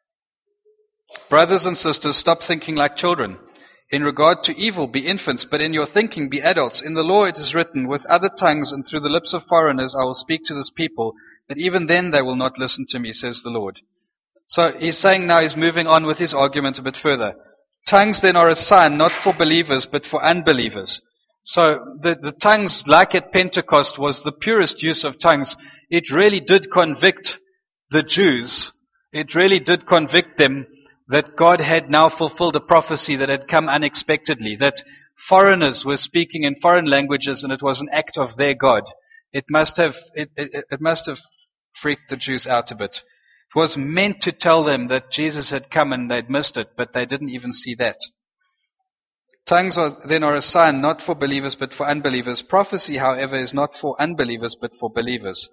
Brothers and sisters, stop thinking like children. In regard to evil, be infants, but in your thinking, be adults. In the law it is written, with other tongues and through the lips of foreigners I will speak to this people, but even then they will not listen to me, says the Lord. So he's saying now, he's moving on with his argument a bit further. Tongues then are a sign not for believers, but for unbelievers. So the tongues, like at Pentecost, was the purest use of tongues. It really did convict the Jews. It really did convict them that God had now fulfilled a prophecy that had come unexpectedly, that foreigners were speaking in foreign languages and it was an act of their God. It must have freaked the Jews out a bit. It was meant to tell them that Jesus had come and they'd missed it, but they didn't even see that. Tongues are a sign not for believers but for unbelievers. Prophecy, however, is not for unbelievers but for believers.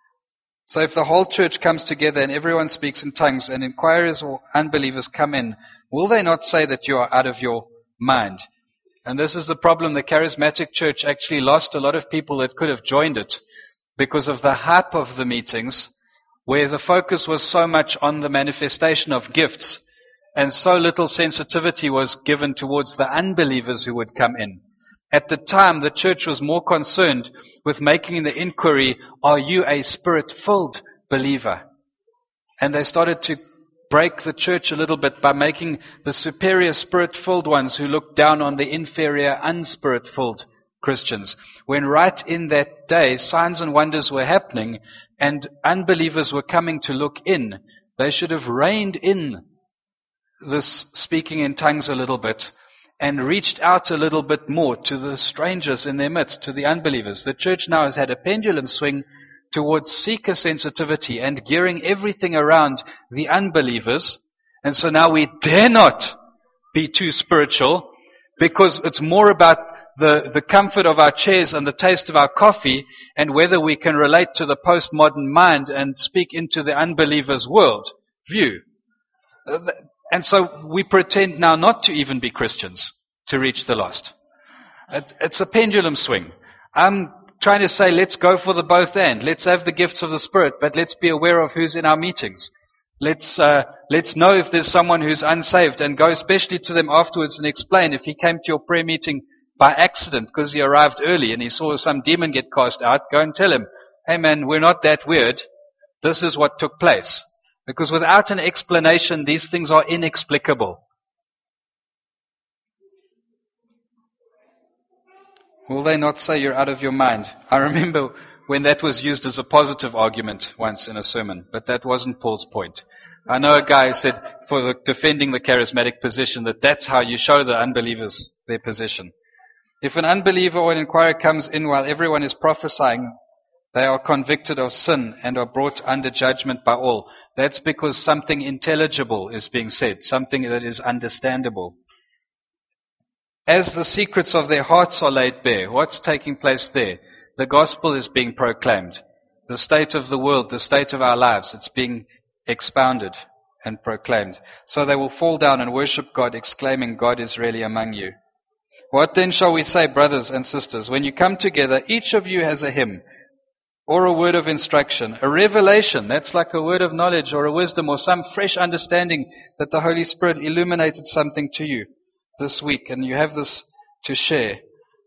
So if the whole church comes together and everyone speaks in tongues and inquirers or unbelievers come in, will they not say that you are out of your mind? And this is the problem. The charismatic church actually lost a lot of people that could have joined it because of the hype of the meetings, where the focus was so much on the manifestation of gifts and so little sensitivity was given towards the unbelievers who would come in. At the time, the church was more concerned with making the inquiry, are you a spirit-filled believer? And they started to break the church a little bit by making the superior spirit-filled ones who looked down on the inferior unspirit-filled Christians. When right in that day, signs and wonders were happening and unbelievers were coming to look in, they should have reined in this speaking in tongues a little bit and reached out a little bit more to the strangers in their midst, to the unbelievers. The church now has had a pendulum swing towards seeker sensitivity and gearing everything around the unbelievers. And so now we dare not be too spiritual because it's more about the comfort of our chairs and the taste of our coffee and whether we can relate to the postmodern mind and speak into the unbeliever's world view. And so we pretend now not to even be Christians to reach the lost. It's a pendulum swing. I'm trying to say let's go for the both and. Let's have the gifts of the Spirit, but let's be aware of who's in our meetings. Let's know if there's someone who's unsaved and go especially to them afterwards and explain if he came to your prayer meeting by accident because he arrived early and he saw some demon get cast out, go and tell him, hey man, we're not that weird. This is what took place. Because without an explanation, these things are inexplicable. Will they not say you're out of your mind? I remember when that was used as a positive argument once in a sermon, but that wasn't Paul's point. I know a guy who said, defending the charismatic position, that that's how you show the unbelievers their position. If an unbeliever or an inquirer comes in while everyone is prophesying, they are convicted of sin and are brought under judgment by all. That's because something intelligible is being said, something that is understandable. As the secrets of their hearts are laid bare, what's taking place there? The gospel is being proclaimed. The state of the world, the state of our lives, it's being expounded and proclaimed. So they will fall down and worship God, exclaiming, God is really among you. What then shall we say, brothers and sisters? When you come together, each of you has a hymn, or a word of instruction, a revelation, that's like a word of knowledge or a wisdom or some fresh understanding that the Holy Spirit illuminated something to you this week and you have this to share.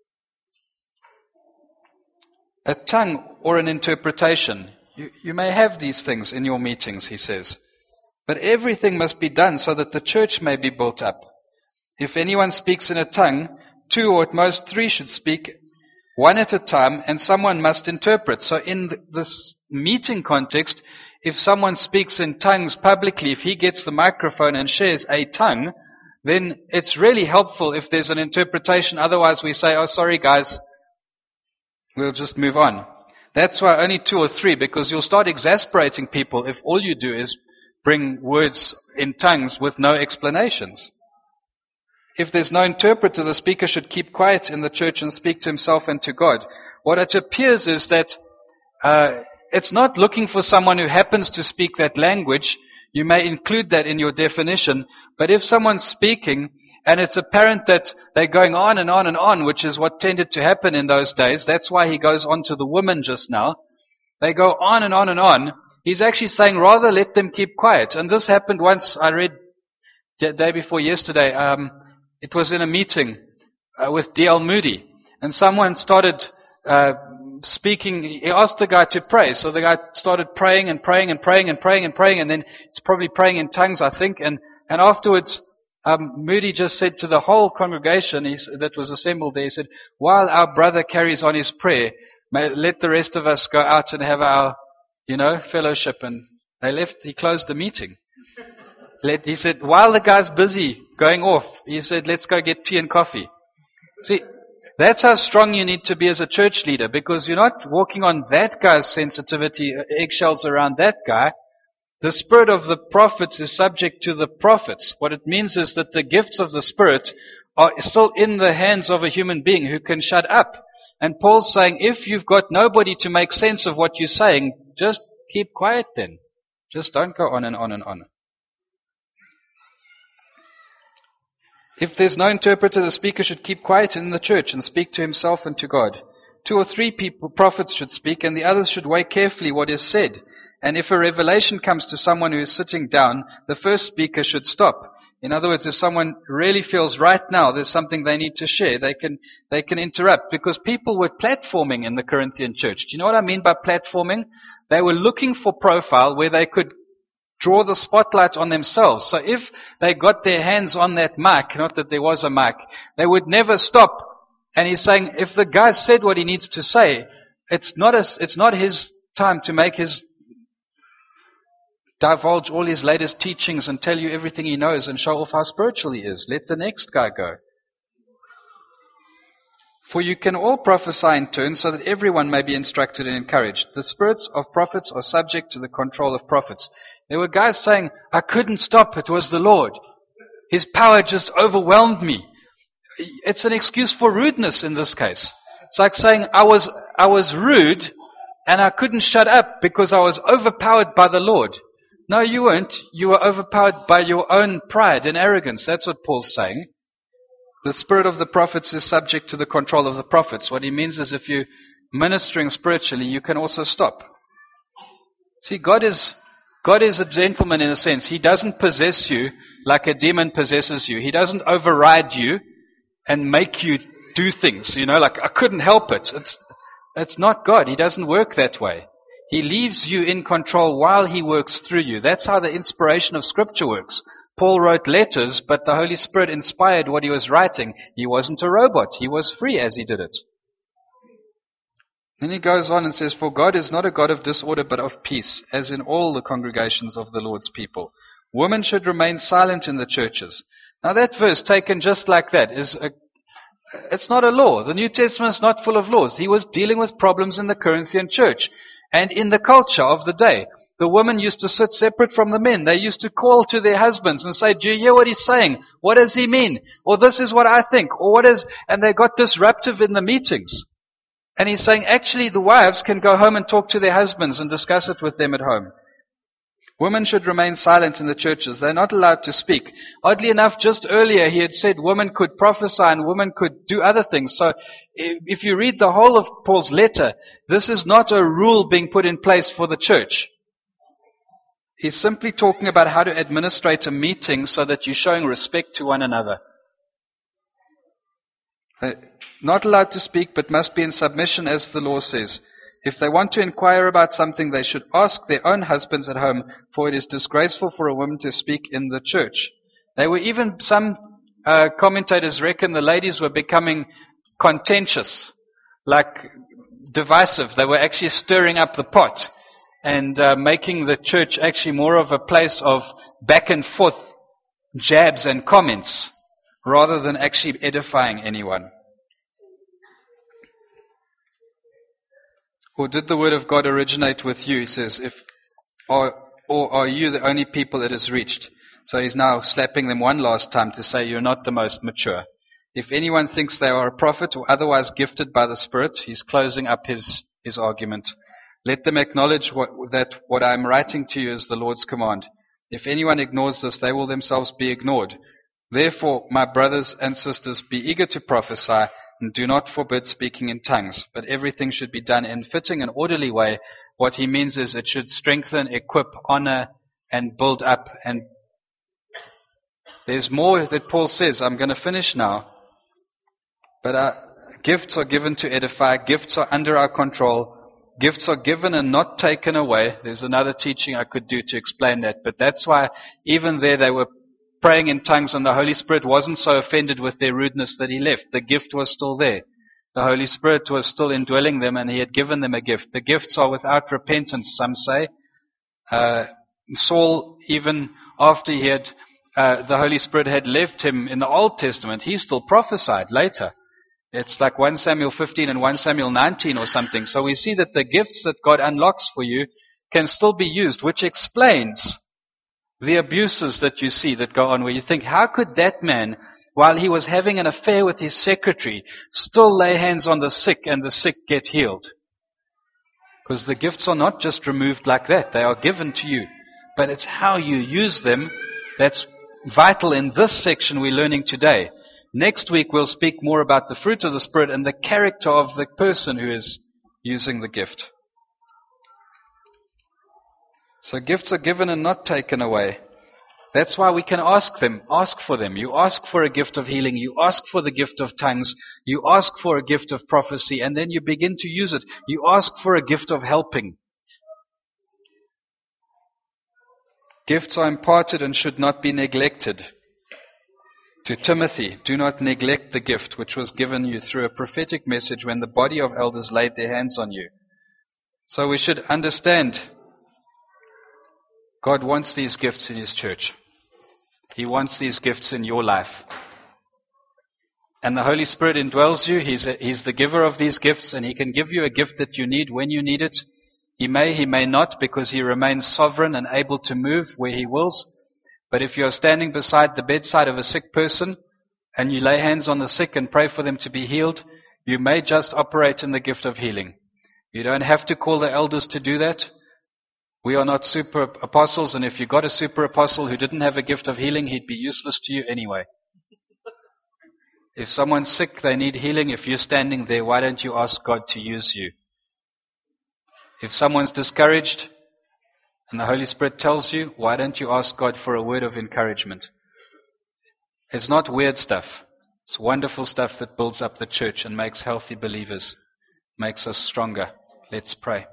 A tongue or an interpretation. You may have these things in your meetings, he says. But everything must be done so that the church may be built up. If anyone speaks in a tongue, 2 or at most 3 should speak, one at a time, and someone must interpret. So in this meeting context, if someone speaks in tongues publicly, if he gets the microphone and shares a tongue, then it's really helpful if there's an interpretation. Otherwise we say, oh sorry guys, we'll just move on. That's why only 2 or 3, because you'll start exasperating people if all you do is bring words in tongues with no explanations. If there's no interpreter, the speaker should keep quiet in the church and speak to himself and to God. What it appears is that it's not looking for someone who happens to speak that language. You may include that in your definition, but if someone's speaking and it's apparent that they're going on and on and on, which is what tended to happen in those days, that's why he goes on to the woman just now. They go on and on and on. He's actually saying rather let them keep quiet. And this happened once, I read the day before yesterday. It was in a meeting with D.L. Moody, and someone started speaking. He asked the guy to pray, so the guy started praying and praying and praying and praying and praying, and then it's probably praying in tongues, I think. And afterwards, Moody just said to the whole congregation that was assembled there, he said, "While our brother carries on his prayer, let the rest of us go out and have our, fellowship." And they left. He closed the meeting. He said, while the guy's busy going off, he said, let's go get tea and coffee. See, that's how strong you need to be as a church leader, because you're not walking on that guy's sensitivity, eggshells around that guy. The spirit of the prophets is subject to the prophets. What it means is that the gifts of the Spirit are still in the hands of a human being who can shut up. And Paul's saying, if you've got nobody to make sense of what you're saying, just keep quiet then. Just don't go on and on and on. If there's no interpreter, the speaker should keep quiet in the church and speak to himself and to God. 2 or 3 prophets should speak, and the others should weigh carefully what is said. And if a revelation comes to someone who is sitting down, the first speaker should stop. In other words, if someone really feels right now there's something they need to share, they can interrupt, because people were platforming in the Corinthian church. Do you know what I mean by platforming? They were looking for profile where they could draw the spotlight on themselves. So if they got their hands on that mic, not that there was a mic, they would never stop. And he's saying, if the guy said what he needs to say, it's not his time to divulge all his latest teachings and tell you everything he knows and show off how spiritual he is. Let the next guy go. For you can all prophesy in turn, so that everyone may be instructed and encouraged. The spirits of prophets are subject to the control of prophets. There were guys saying, I couldn't stop, it was the Lord. His power just overwhelmed me. It's an excuse for rudeness in this case. It's like saying, I was rude and I couldn't shut up because I was overpowered by the Lord. No, you weren't. You were overpowered by your own pride and arrogance. That's what Paul's saying. The spirit of the prophets is subject to the control of the prophets. What he means is if you're ministering spiritually, you can also stop. See, God is a gentleman in a sense. He doesn't possess you like a demon possesses you. He doesn't override you and make you do things, like I couldn't help it. It's not God. He doesn't work that way. He leaves you in control while he works through you. That's how the inspiration of Scripture works. Paul wrote letters, but the Holy Spirit inspired what he was writing. He wasn't a robot. He was free as he did it. Then he goes on and says, for God is not a God of disorder, but of peace, as in all the congregations of the Lord's people. Women should remain silent in the churches. Now that verse, taken just like that, it's not a law. The New Testament is not full of laws. He was dealing with problems in the Corinthian church and in the culture of the day. The women used to sit separate from the men. They used to call to their husbands and say, do you hear what he's saying? What does he mean? Or this is what I think. And they got disruptive in the meetings. And he's saying, actually, the wives can go home and talk to their husbands and discuss it with them at home. Women should remain silent in the churches. They're not allowed to speak. Oddly enough, just earlier he had said women could prophesy and women could do other things. So if you read the whole of Paul's letter, this is not a rule being put in place for the church. He's simply talking about how to administrate a meeting so that you're showing respect to one another. They're not allowed to speak, but must be in submission, as the law says. If they want to inquire about something, they should ask their own husbands at home, for it is disgraceful for a woman to speak in the church. Some commentators reckon the ladies were becoming contentious, like divisive. They were actually stirring up the pot and making the church actually more of a place of back and forth jabs and comments rather than actually edifying anyone. Or did the word of God originate with you? He says, or are you the only people it has reached? So he's now slapping them one last time to say you're not the most mature. If anyone thinks they are a prophet or otherwise gifted by the Spirit, he's closing up his argument. Let them acknowledge that what I am writing to you is the Lord's command. If anyone ignores this, they will themselves be ignored. Therefore, my brothers and sisters, be eager to prophesy, and do not forbid speaking in tongues. But everything should be done in fitting and orderly way. What he means is it should strengthen, equip, honor, and build up. And there's more that Paul says. I'm going to finish now. But gifts are given to edify. Gifts are under our control. Gifts are given and not taken away. There's another teaching I could do to explain that. But that's why even there they were praying in tongues and the Holy Spirit wasn't so offended with their rudeness that he left. The gift was still there. The Holy Spirit was still indwelling them and he had given them a gift. The gifts are without repentance, some say. Saul, even after he had, the Holy Spirit had left him in the Old Testament, he still prophesied later. It's like 1 Samuel 15 and 1 Samuel 19 or something. So we see that the gifts that God unlocks for you can still be used, which explains the abuses that you see that go on where you think, how could that man, while he was having an affair with his secretary, still lay hands on the sick and the sick get healed? Because the gifts are not just removed like that. They are given to you. But it's how you use them that's vital in this section we're learning today. Next week we'll speak more about the fruit of the Spirit and the character of the person who is using the gift. So gifts are given and not taken away. That's why we can ask for them. You ask for a gift of healing, you ask for the gift of tongues, you ask for a gift of prophecy, and then you begin to use it. You ask for a gift of helping. Gifts are imparted and should not be neglected. To Timothy, do not neglect the gift which was given you through a prophetic message when the body of elders laid their hands on you. So we should understand God wants these gifts in His church. He wants these gifts in your life. And the Holy Spirit indwells you. He's the giver of these gifts, and He can give you a gift that you need when you need it. He may not, because He remains sovereign and able to move where He wills. But if you're standing beside the bedside of a sick person, and you lay hands on the sick and pray for them to be healed, you may just operate in the gift of healing. You don't have to call the elders to do that. We are not super apostles, and if you got a super apostle who didn't have a gift of healing, he'd be useless to you anyway. If someone's sick, they need healing, if you're standing there, why don't you ask God to use you? If someone's discouraged, and the Holy Spirit tells you, why don't you ask God for a word of encouragement? It's not weird stuff. It's wonderful stuff that builds up the church and makes healthy believers, makes us stronger. Let's pray.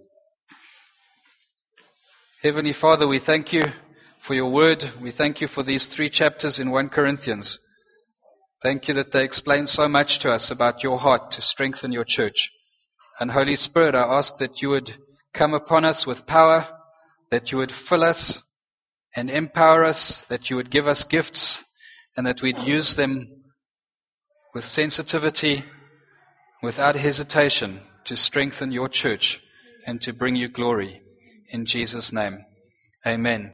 Heavenly Father, we thank you for your word. We thank you for these 3 chapters in 1 Corinthians. Thank you that they explain so much to us about your heart to strengthen your church. And Holy Spirit, I ask that you would come upon us with power, that you would fill us and empower us, that you would give us gifts, and that we'd use them with sensitivity, without hesitation, to strengthen your church and to bring you glory. In Jesus' name, amen.